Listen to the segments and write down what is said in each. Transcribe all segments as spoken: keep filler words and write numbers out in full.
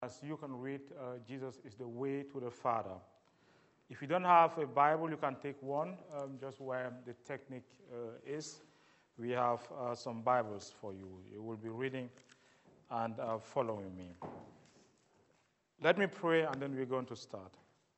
As you can read, uh, Jesus is the way to the Father. If you don't have a Bible, you can take one, um, just where the technique uh, is. We have uh, some Bibles for you. You will be reading and uh, following me. Let me pray, and then we're going to start.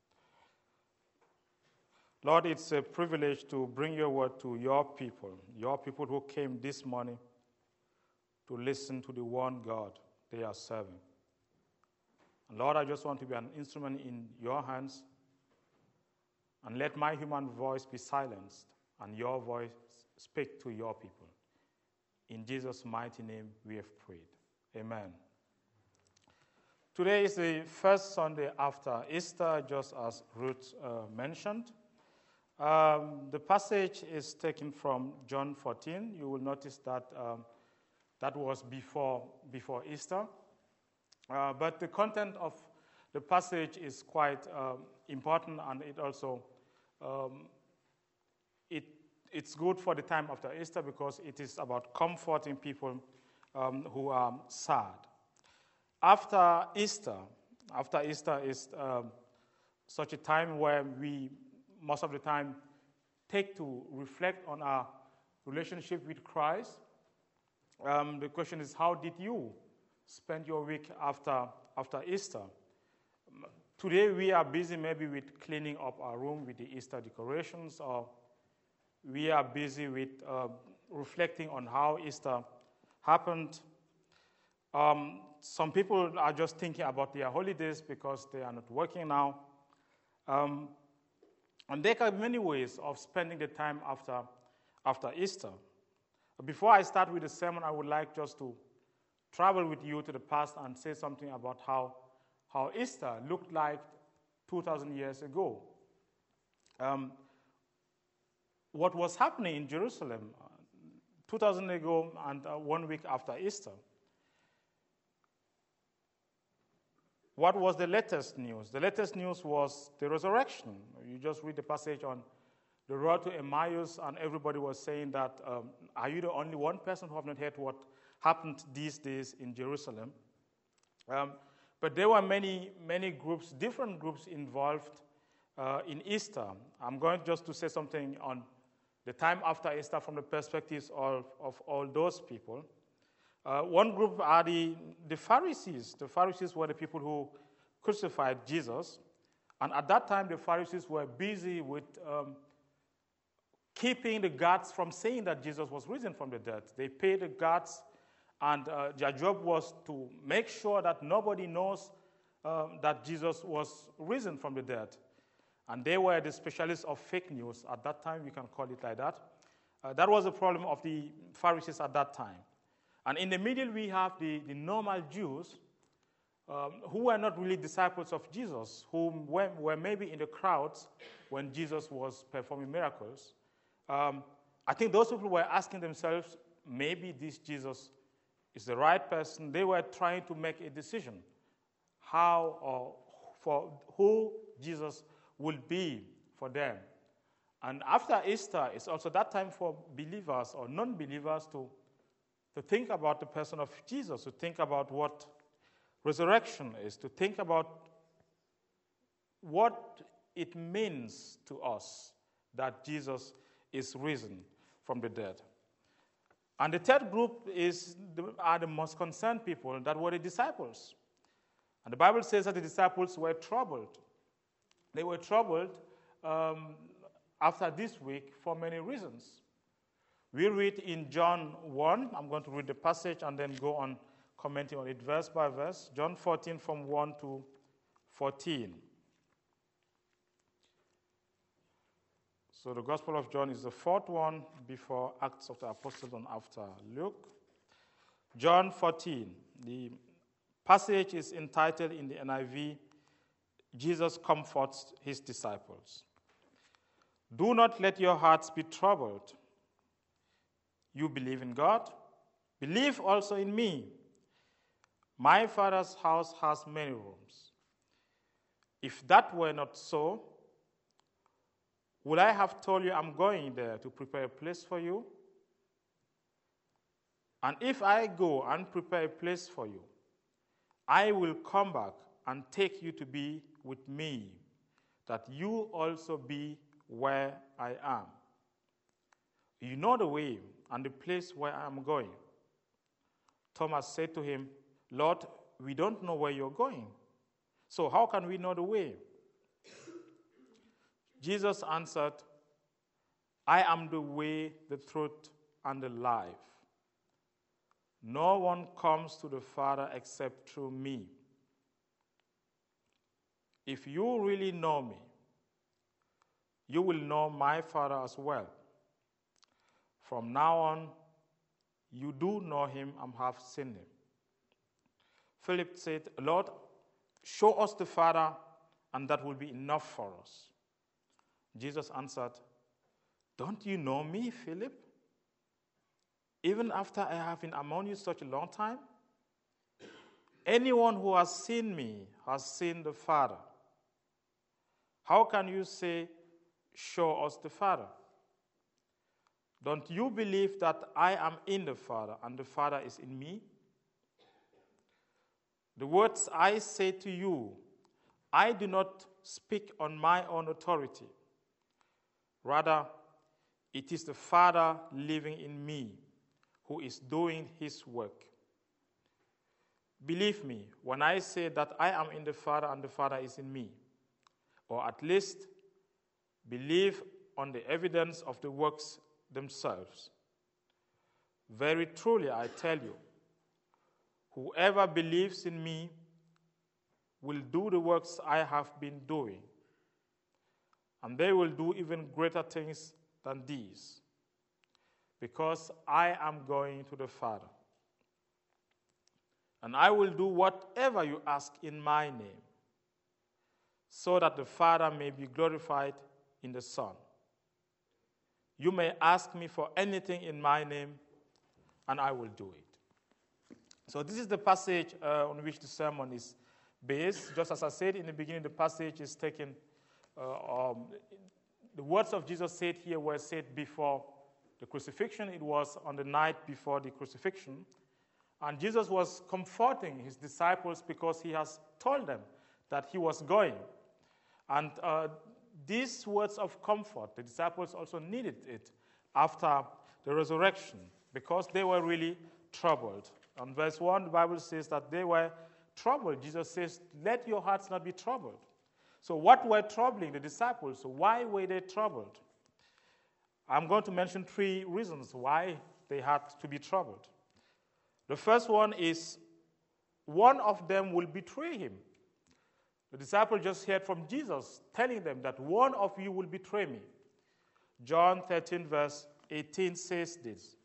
Lord, it's a privilege to bring your word to your people, your people who came this morning to listen to the one God they are serving. And Lord, I just want to be an instrument in your hands, and let my human voice be silenced and your voice speak to your people. In Jesus' mighty name we have prayed. Amen. Today is the first Sunday after Easter, just as Ruth uh, mentioned. Um, the passage is taken from John fourteen. You will notice that um, that was before, before Easter. Uh, but the content of the passage is quite um, important, and it also um, it it's good for the time after Easter because it is about comforting people um, who are sad. After Easter, after Easter is um, such a time where we most of the time take to reflect on our relationship with Christ. Um, the question is, how did you spend your week after, after Easter? Today we are busy maybe with cleaning up our room with the Easter decorations, or we are busy with uh, reflecting on how Easter happened. Um, some people are just thinking about their holidays because they are not working now. Um, and there are many ways of spending the time after, after Easter. Before I start with the sermon, I would like just to travel with you to the past and say something about how, how Easter looked like two thousand years ago. Um, what was happening in Jerusalem uh, two thousand ago and uh, one week after Easter? What was the latest news? The latest news was the resurrection. You just read the passage on the road to Emmaus, and everybody was saying that, um, are you the only one person who have not heard what happened these days in Jerusalem? Um, but there were many, many groups, different groups involved uh, in Easter. I'm going just to say something on the time after Easter from the perspectives of, of all those people. Uh, one group are the, the Pharisees. The Pharisees were the people who crucified Jesus. And at that time, the Pharisees were busy with um, keeping the guards from saying that Jesus was risen from the dead. They paid the guards, and uh, their job was to make sure that nobody knows um, that Jesus was risen from the dead. And they were the specialists of fake news. At that time, we can call it like that. Uh, that was the problem of the Pharisees at that time. And in the middle, we have the, the normal Jews um, who were not really disciples of Jesus, who were, were maybe in the crowds when Jesus was performing miracles. Um, I think those people were asking themselves, maybe this Jesus is the right person. They were trying to make a decision how or for who Jesus will be for them. And after Easter, it's also that time for believers or non-believers to to think about the person of Jesus, to think about what resurrection is, to think about what it means to us that Jesus is risen from the dead. And the third group is the, are the most concerned people, that were the disciples. And the Bible says that the disciples were troubled. They were troubled um, after this week for many reasons. We read in John one, I'm going to read the passage and then go on commenting on it verse by verse. John fourteen from one to fourteen. So the Gospel of John is the fourth one before Acts of the Apostles and after Luke. John fourteen, the passage is entitled in the N I V, Jesus Comforts His Disciples. Do not let your hearts be troubled. You believe in God, believe also in me. My Father's house has many rooms. If that were not so, would I have told you I'm going there to prepare a place for you? And if I go and prepare a place for you, I will come back and take you to be with me, that you also be where I am. You know the way and the place where I am going. Thomas said to him, Lord, we don't know where you're going, so how can we know the way? Jesus answered, I am the way, the truth, and the life. No one comes to the Father except through me. If you really know me, you will know my Father as well. From now on, you do know him and have seen him. Philip said, Lord, show us the Father, and that will be enough for us. Jesus answered, don't you know me, Philip? Even after I have been among you such a long time? Anyone who has seen me has seen the Father. How can you say, show us the Father? Don't you believe that I am in the Father and the Father is in me? The words I say to you, I do not speak on my own authority. Rather, it is the Father living in me who is doing his work. Believe me when I say that I am in the Father and the Father is in me, or at least believe on the evidence of the works themselves. Very truly, I tell you, whoever believes in me will do the works I have been doing, and they will do even greater things than these, because I am going to the Father. And I will do whatever you ask in my name, so that the Father may be glorified in the Son. You may ask me for anything in my name, and I will do it. So this is the passage uh, on which the sermon is based. Just as I said in the beginning, the passage is taken, uh, um, the words of Jesus said here were said before the crucifixion. It was on the night before the crucifixion. And Jesus was comforting his disciples because he has told them that he was going. And uh, these words of comfort, the disciples also needed it after the resurrection because they were really troubled. On verse one, the Bible says that they were troubled. Jesus says, let your hearts not be troubled. So what were troubling the disciples? Why were they troubled? I'm going to mention three reasons why they had to be troubled. The first one is one of them will betray him. The disciples just heard from Jesus telling them that one of you will betray me. John thirteen, verse eighteen says this.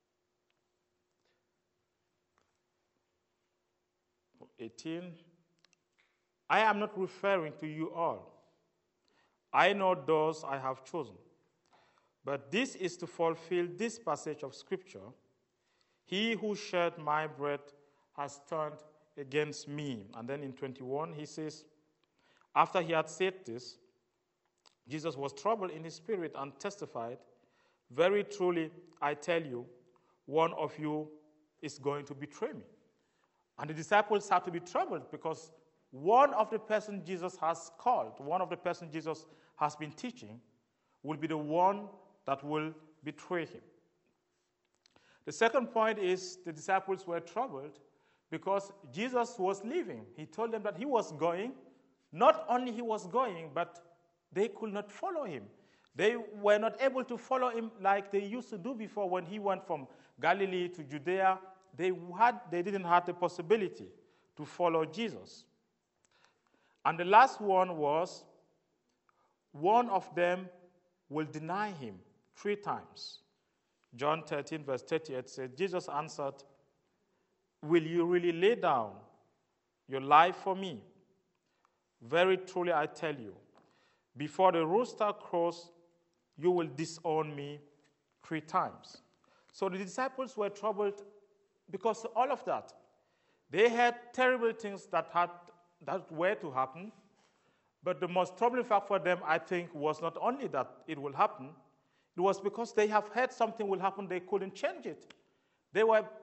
eighteen, I am not referring to you all. I know those I have chosen. But this is to fulfill this passage of Scripture. He who shared my bread has turned against me. And then in twenty-one, he says, after he had said this, Jesus was troubled in his spirit and testified, very truly, I tell you, one of you is going to betray me. And the disciples had to be troubled because one of the person Jesus has called, one of the person Jesus has been teaching, will be the one that will betray him. The second point is the disciples were troubled because Jesus was leaving. He told them that he was going. Not only he was going, but they could not follow him. They were not able to follow him like they used to do before when he went from Galilee to Judea. They, had, they didn't have the possibility to follow Jesus. And the last one was, one of them will deny him three times. John thirteen, verse thirty-eight says, Jesus answered, will you really lay down your life for me? Very truly I tell you, before the rooster crows, you will disown me three times. So the disciples were troubled because of all of that. They had terrible things that had that were to happen, but the most troubling fact for them, I think, was not only that it will happen, it was because they have heard something will happen, they couldn't change it. They were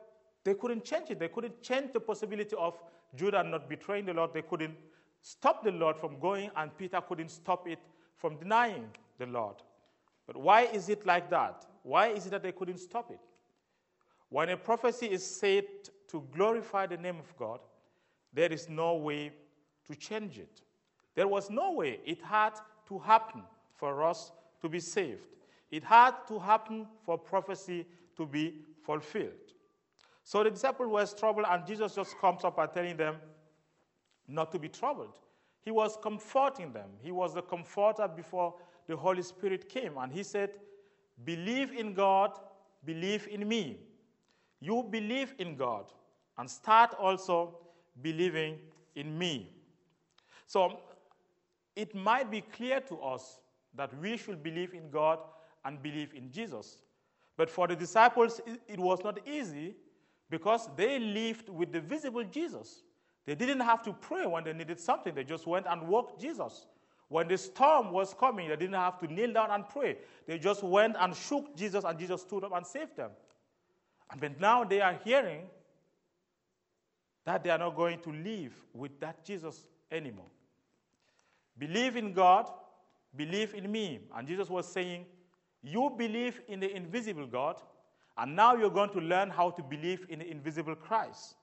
They couldn't change it. They couldn't change the possibility of Judah not betraying the Lord. They couldn't stop the Lord from going, and Peter couldn't stop it from denying the Lord. But why is it like that? Why is it that they couldn't stop it? When a prophecy is said to glorify the name of God, there is no way to change it. There was no way. It had to happen for us to be saved. It had to happen for prophecy to be fulfilled. So the disciples were troubled, and Jesus just comes up and telling them not to be troubled. He was comforting them. He was the comforter before the Holy Spirit came. And he said, believe in God, believe in me. You believe in God and start also believing in me. So it might be clear to us that we should believe in God and believe in Jesus. But for the disciples, it was not easy because they lived with the visible Jesus. They didn't have to pray when they needed something. They just went and walked Jesus. When the storm was coming, they didn't have to kneel down and pray. They just went and shook Jesus, and Jesus stood up and saved them. And but now they are hearing that they are not going to live with that Jesus anymore. Believe in God, believe in me. And Jesus was saying, you believe in the invisible God, and now you're going to learn how to believe in the invisible Christ.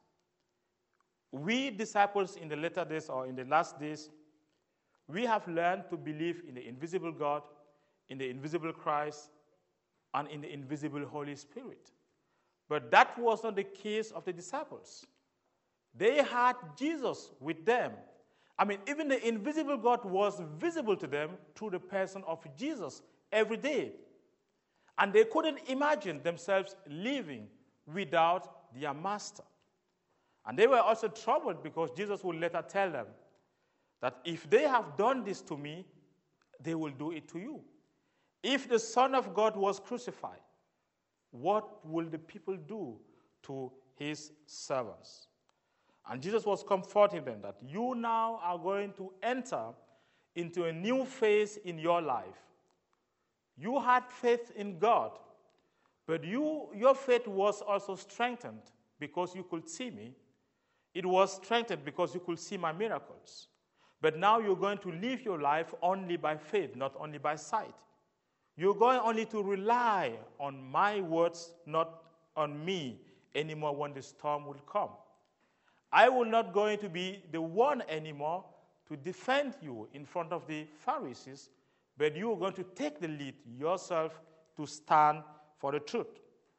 We disciples in the latter days or in the last days, we have learned to believe in the invisible God, in the invisible Christ, and in the invisible Holy Spirit. But that was not the case of the disciples. They had Jesus with them. I mean, even the invisible God was visible to them through the person of Jesus every day. And they couldn't imagine themselves living without their master. And they were also troubled because Jesus would later tell them that if they have done this to me, they will do it to you. If the Son of God was crucified, what will the people do to his servants? And Jesus was comforting them that you now are going to enter into a new phase in your life. You had faith in God, but you, your faith was also strengthened because you could see me. It was strengthened because you could see my miracles. But now you're going to live your life only by faith, not only by sight. You're going only to rely on my words, not on me anymore when the storm will come. I will not going to be the one anymore to defend you in front of the Pharisees, but you are going to take the lead yourself to stand for the truth.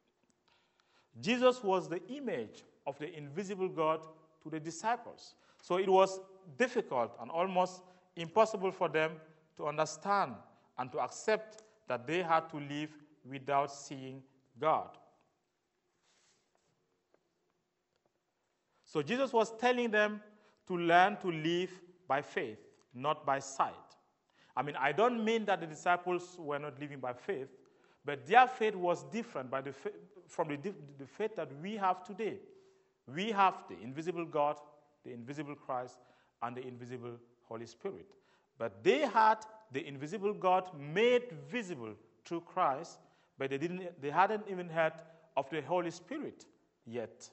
Jesus was the image of the invisible God to the disciples. So it was difficult and almost impossible for them to understand and to accept that they had to live without seeing God. So Jesus was telling them to learn to live by faith, not by sight. I mean, I don't mean that the disciples were not living by faith, but their faith was different by the fa- from the, the faith that we have today. We have the invisible God, the invisible Christ, and the invisible Holy Spirit. But they had the invisible God made visible through Christ, but they didn't. They hadn't even heard of the Holy Spirit yet.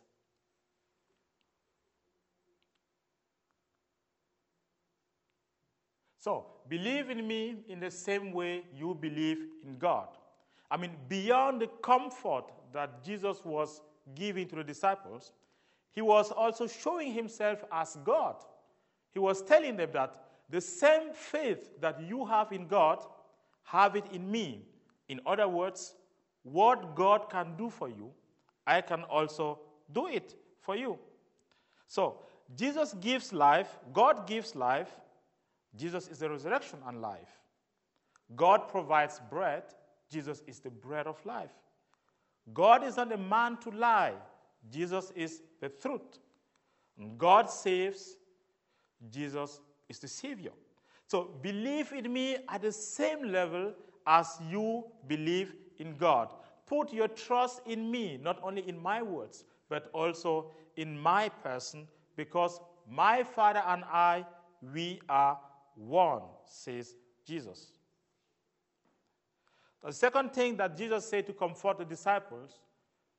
So, believe in me in the same way you believe in God. I mean, beyond the comfort that Jesus was giving to the disciples, he was also showing himself as God. He was telling them that the same faith that you have in God, have it in me. In other words, what God can do for you, I can also do it for you. So, Jesus gives life, God gives life, Jesus is the resurrection and life. God provides bread, Jesus is the bread of life. God is not a man to lie, Jesus is the truth. And God saves, Jesus is the Savior. So believe in me at the same level as you believe in God. Put your trust in me, not only in my words, but also in my person, because my Father and I, we are one, says Jesus. The second thing that Jesus said to comfort the disciples,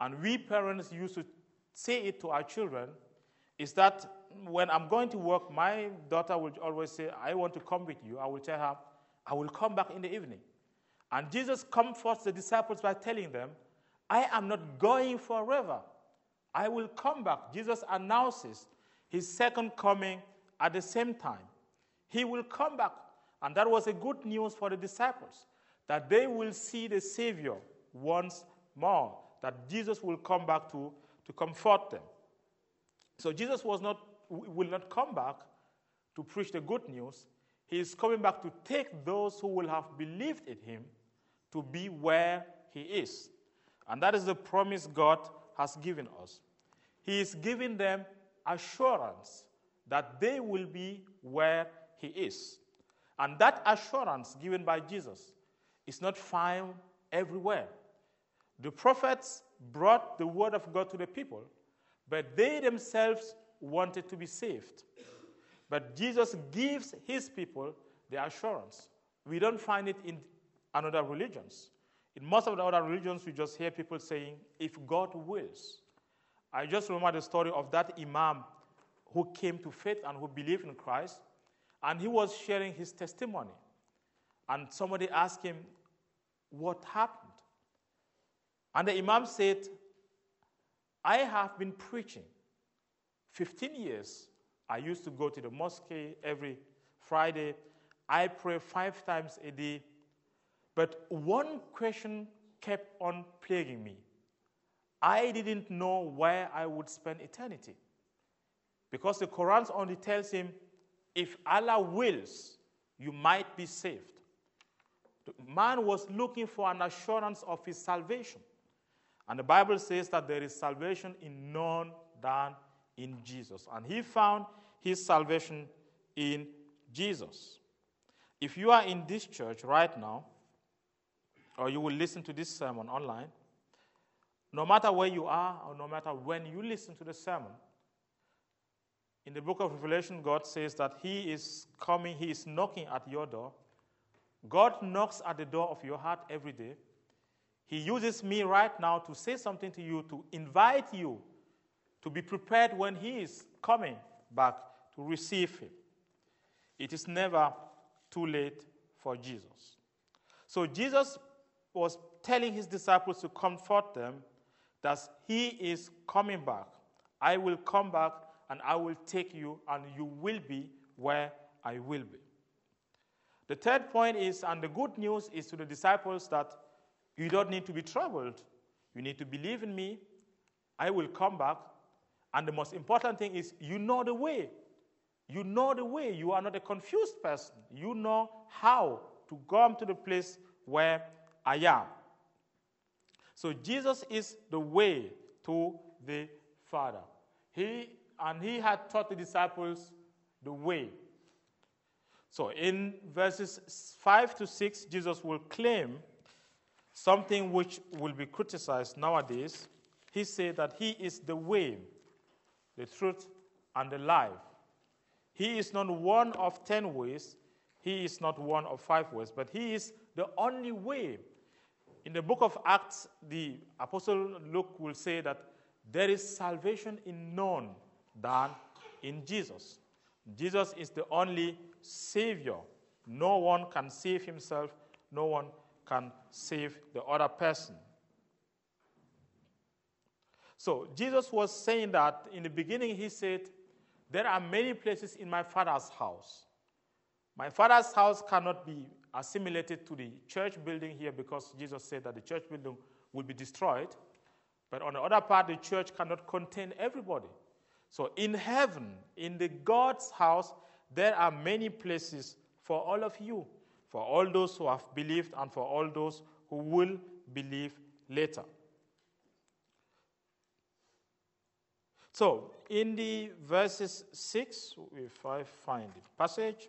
and we parents used to say it to our children, is that when I'm going to work, my daughter will always say, I want to come with you. I will tell her, I will come back in the evening. And Jesus comforts the disciples by telling them, I am not going forever. I will come back. Jesus announces his second coming at the same time. He will come back. And that was a good news for the disciples, that they will see the Savior once more, that Jesus will come back to, to comfort them. So Jesus was not, will not come back to preach the good news. He is coming back to take those who will have believed in him to be where he is. And that is the promise God has given us. He is giving them assurance that they will be where he is. And that assurance given by Jesus is not found everywhere. The prophets brought the word of God to the people, but they themselves wanted to be saved. But Jesus gives his people the assurance. We don't find it in other religions. In most of the other religions, we just hear people saying, if God wills. I just remember the story of that imam who came to faith and who believed in Christ, and he was sharing his testimony. And somebody asked him, what happened? And the imam said, I have been preaching fifteen years. I used to go to the mosque every Friday. I pray five times a day. But one question kept on plaguing me. I didn't know where I would spend eternity. Because the Quran only tells him, if Allah wills, you might be saved. The man was looking for an assurance of his salvation. And the Bible says that there is salvation in none than in Jesus. And he found his salvation in Jesus. If you are in this church right now, or you will listen to this sermon online, no matter where you are or no matter when you listen to the sermon, in the book of Revelation, God says that he is coming, he is knocking at your door. God knocks at the door of your heart every day. He uses me right now to say something to you, to invite you to be prepared when he is coming back to receive him. It is never too late for Jesus. So Jesus was telling his disciples to comfort them that he is coming back. I will come back and I will take you and you will be where I will be. The third point is, and the good news is to the disciples, that you don't need to be troubled. You need to believe in me. I will come back. And the most important thing is you know the way. You know the way. You are not a confused person. You know how to come to the place where I am. So Jesus is the way to the Father. He and he had taught the disciples the way. So in verses five to six, Jesus will claim something which will be criticized nowadays. He said that he is the way, the truth, and the life. He is not one of ten ways. He is not one of five ways, but he is the only way. In the book of Acts, the Apostle Luke will say that there is salvation in none than in Jesus. Jesus is the only Savior. No one can save himself. No one can save the other person. So Jesus was saying that in the beginning he said, there are many places in my Father's house. My Father's house cannot be assimilated to the church building here because Jesus said that the church building will be destroyed. But on the other part, the church cannot contain everybody. So in heaven, in the God's house, there are many places for all of you, for all those who have believed and for all those who will believe later. So in the verses six, if I find the passage,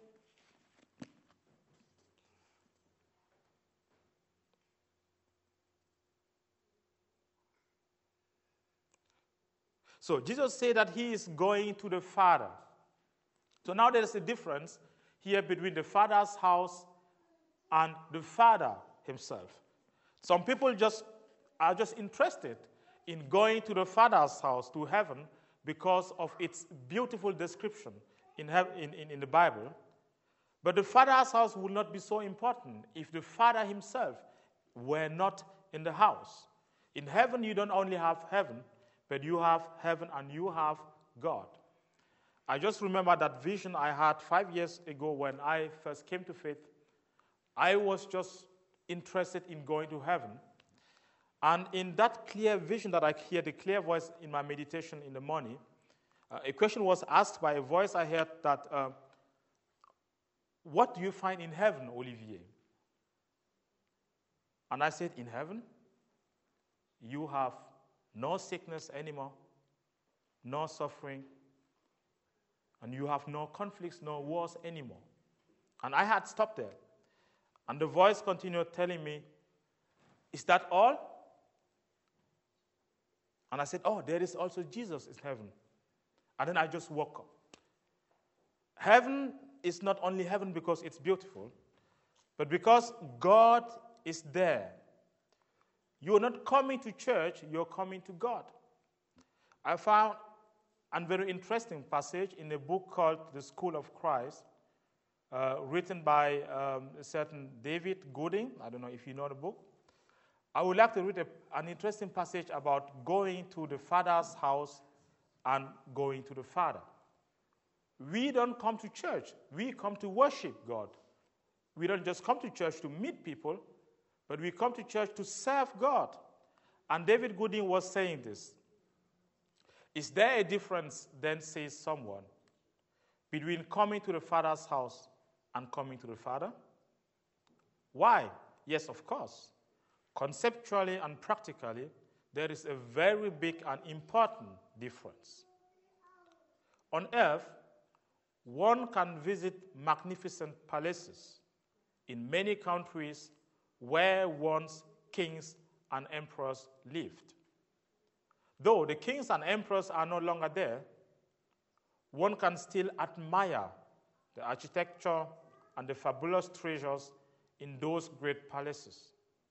so Jesus said that he is going to the Father. So now there is a difference here between the Father's house and the Father himself. Some people just are just interested in going to the Father's house, to heaven, because of its beautiful description in, in, in, in the Bible. But the Father's house would not be so important if the Father himself were not in the house. In heaven, you don't only have heaven, but you have heaven and you have God. I just remember that vision I had five years ago when I first came to faith. I was just interested in going to heaven. And in that clear vision that I hear, the clear voice in my meditation in the morning, uh, a question was asked by a voice I heard that, uh, what do you find in heaven, Olivier? And I said, in heaven, you have no sickness anymore, no suffering, and you have no conflicts, no wars anymore. And I had stopped there. And the voice continued telling me, is that all? And I said, oh, there is also Jesus in heaven. And then I just woke up. Heaven is not only heaven because it's beautiful, but because God is there. You're not coming to church, you're coming to God. I found a very interesting passage in a book called The School of Christ, uh, written by um, a certain David Gooding. I don't know if you know the book. I would like to read a, an interesting passage about going to the Father's house and going to the Father. We don't come to church. We come to worship God. We don't just come to church to meet people, but we come to church to serve God. And David Gooding was saying this. Is there a difference, then says someone, between coming to the Father's house and coming to the Father? Why? Yes, of course. Conceptually and practically, there is a very big and important difference. On earth, one can visit magnificent palaces in many countries where once kings and emperors lived. Though the kings and emperors are no longer there, one can still admire the architecture and the fabulous treasures in those great palaces.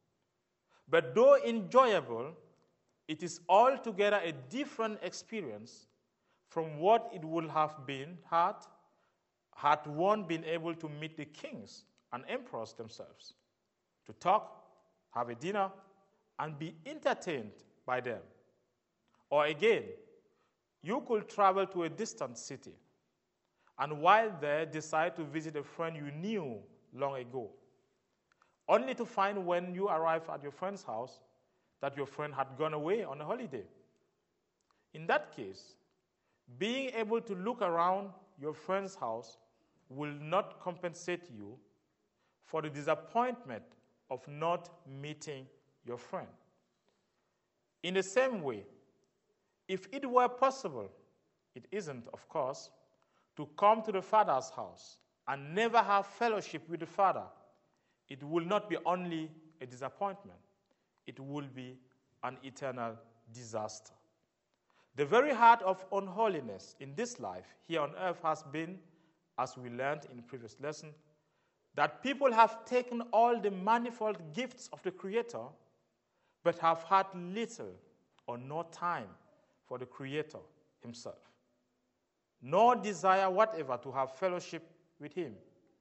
But though enjoyable, it is altogether a different experience from what it would have been had, had one been able to meet the kings and emperors themselves, to talk, have a dinner, and be entertained by them. Or again, you could travel to a distant city, and while there decide to visit a friend you knew long ago, only to find when you arrive at your friend's house that your friend had gone away on a holiday. In that case, being able to look around your friend's house will not compensate you for the disappointment of not meeting your friend. In the same way, if it were possible, it isn't, of course, to come to the Father's house and never have fellowship with the Father, it will not be only a disappointment, it will be an eternal disaster. The very heart of unholiness in this life here on earth has been, as we learned in the previous lesson, that people have taken all the manifold gifts of the Creator, but have had little or no time for the Creator himself, no desire whatever to have fellowship with him.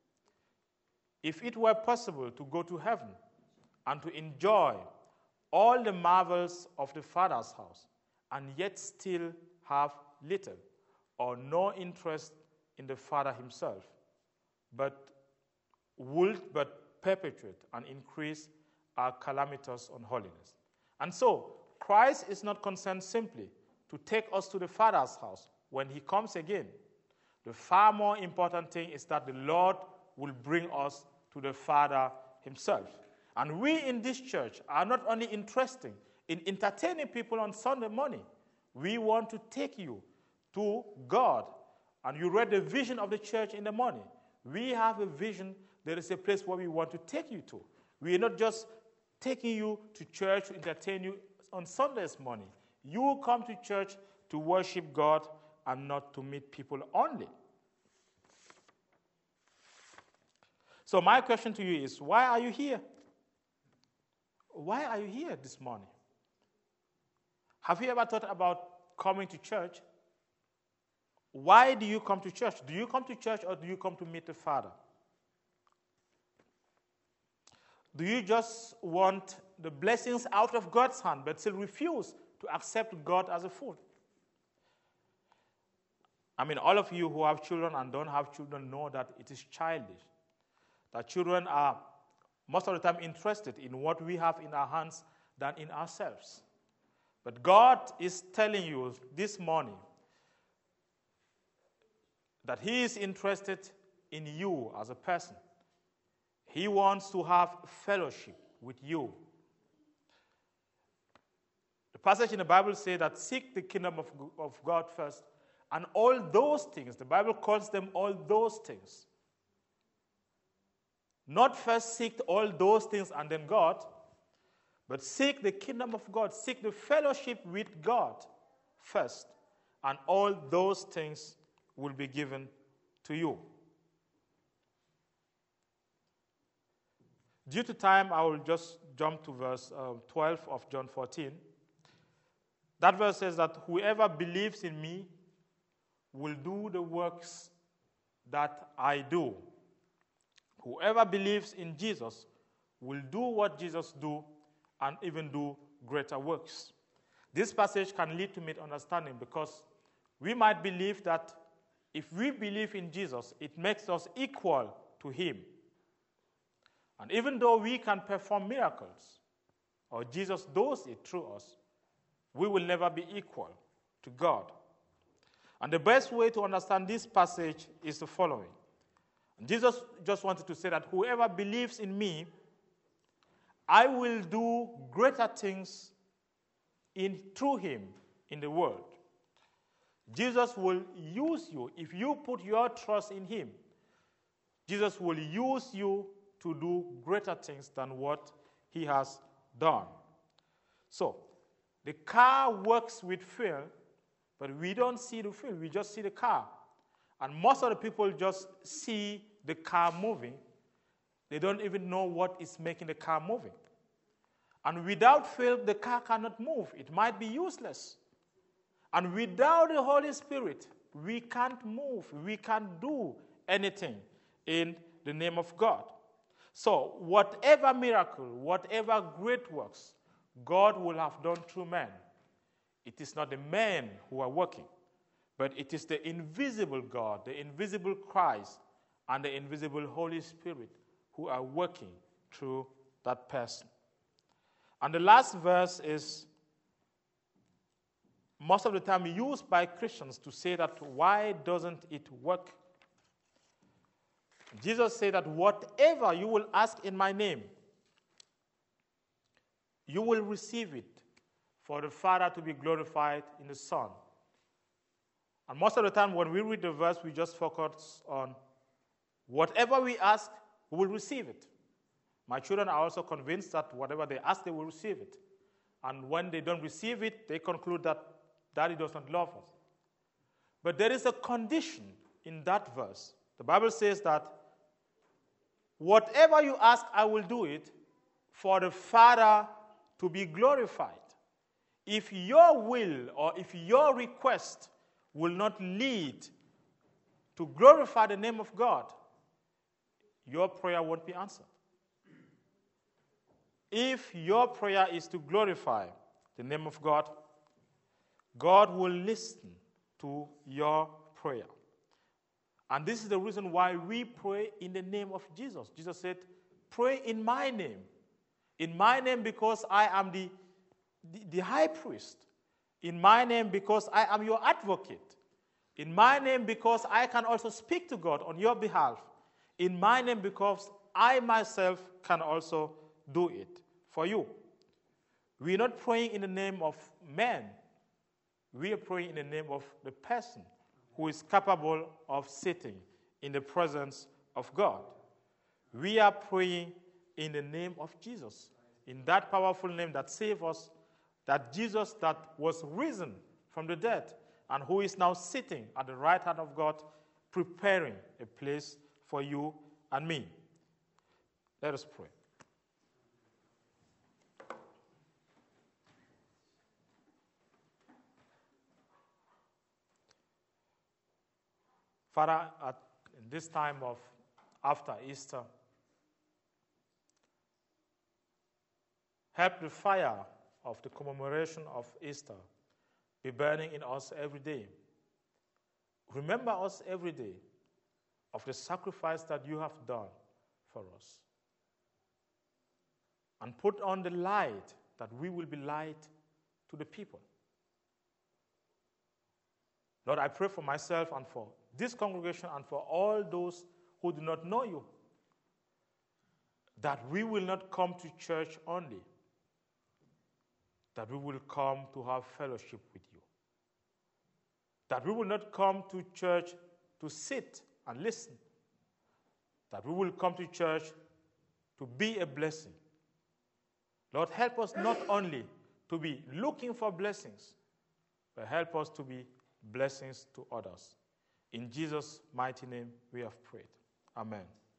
If it were possible to go to heaven and to enjoy all the marvels of the Father's house and yet still have little or no interest in the Father himself, but would but perpetuate and increase our calamitous unholiness. And so, Christ is not concerned simply to take us to the Father's house when he comes again. The far more important thing is that the Lord will bring us to the Father himself. And we in this church are not only interested in entertaining people on Sunday morning. We want to take you to God. And you read the vision of the church in the morning. We have a vision. There is a place where we want to take you to. We are not just taking you to church to entertain you on Sundays morning. You come to church to worship God and not to meet people only. So my question to you is, why are you here? Why are you here this morning? Have you ever thought about coming to church? Why do you come to church? Do you come to church or do you come to meet the Father? Do you just want the blessings out of God's hand but still refuse to accept God as a food? I mean, all of you who have children and don't have children know that it is childish. That children are most of the time interested in what we have in our hands than in ourselves. But God is telling you this morning that He is interested in you as a person. He wants to have fellowship with you. The passage in the Bible says that seek the kingdom of, of God first, and all those things, the Bible calls them all those things. Not first seek all those things and then God, but seek the kingdom of God, seek the fellowship with God first, and all those things will be given to you. Due to time, I will just jump to verse uh, twelve of John fourteen. That verse says that whoever believes in me will do the works that I do. Whoever believes in Jesus will do what Jesus do and even do greater works. This passage can lead to misunderstanding because we might believe that if we believe in Jesus, it makes us equal to Him. And even though we can perform miracles, or Jesus does it through us, we will never be equal to God. And the best way to understand this passage is the following. Jesus just wanted to say that whoever believes in me, I will do greater things in through him in the world. Jesus will use you. If you put your trust in him, Jesus will use you to do greater things than what he has done. So, the car works with fuel, but we don't see the fuel. We just see the car. And most of the people just see the car moving. They don't even know what is making the car moving. And without fuel, the car cannot move. It might be useless. And without the Holy Spirit, we can't move. We can't do anything in the name of God. So, whatever miracle, whatever great works God will have done through men, it is not the men who are working, but it is the invisible God, the invisible Christ, and the invisible Holy Spirit who are working through that person. And the last verse is most of the time used by Christians to say that why doesn't it work? Jesus said that whatever you will ask in my name, you will receive it for the Father to be glorified in the Son. And most of the time when we read the verse, we just focus on whatever we ask, we will receive it. My children are also convinced that whatever they ask, they will receive it. And when they don't receive it, they conclude that Daddy doesn't love us. But there is a condition in that verse. The Bible says that whatever you ask, I will do it for the Father to be glorified. If your will or if your request will not lead to glorify the name of God, your prayer won't be answered. If your prayer is to glorify the name of God, God will listen to your prayer. And this is the reason why we pray in the name of Jesus. Jesus said, pray in my name. In my name because I am the, the, the high priest. In my name because I am your advocate. In my name because I can also speak to God on your behalf. In my name because I myself can also do it for you. We are not praying in the name of man. We are praying in the name of the person who is capable of sitting in the presence of God. We are praying in the name of Jesus, in that powerful name that saved us, that Jesus that was risen from the dead and who is now sitting at the right hand of God, preparing a place for you and me. Let us pray. Father, at this time of after Easter, help the fire of the commemoration of Easter be burning in us every day. Remember us every day of the sacrifice that you have done for us. And put on the light that we will be light to the people. Lord, I pray for myself and for this congregation and for all those who do not know you, that we will not come to church only, that we will come to have fellowship with you, that we will not come to church to sit and listen, that we will come to church to be a blessing. Lord, help us not only to be looking for blessings, but help us to be blessings to others. In Jesus' mighty name we have prayed. Amen.